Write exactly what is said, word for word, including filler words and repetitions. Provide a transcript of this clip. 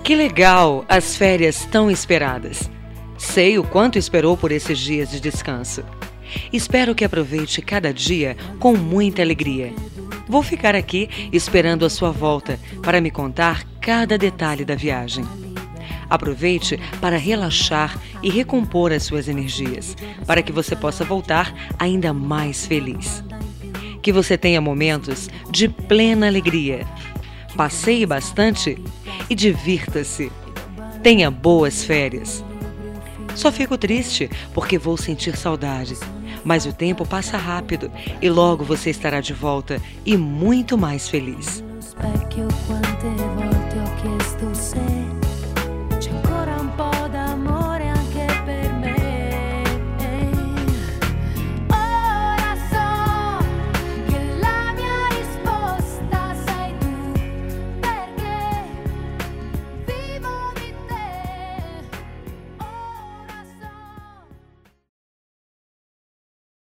Que legal! As férias tão esperadas. Sei o quanto esperou por esses dias de descanso. Espero que aproveite cada dia com muita alegria. Vou ficar aqui esperando a sua volta para me contar cada detalhe da viagem. Aproveite para relaxar e recompor as suas energias, para que você possa voltar ainda mais feliz. Que você tenha momentos de plena alegria. Passeie bastante e divirta-se. Tenha boas férias. Só fico triste porque vou sentir saudade, mas o tempo passa rápido e logo você estará de volta e muito mais feliz. Specchio quante volte ho chiesto se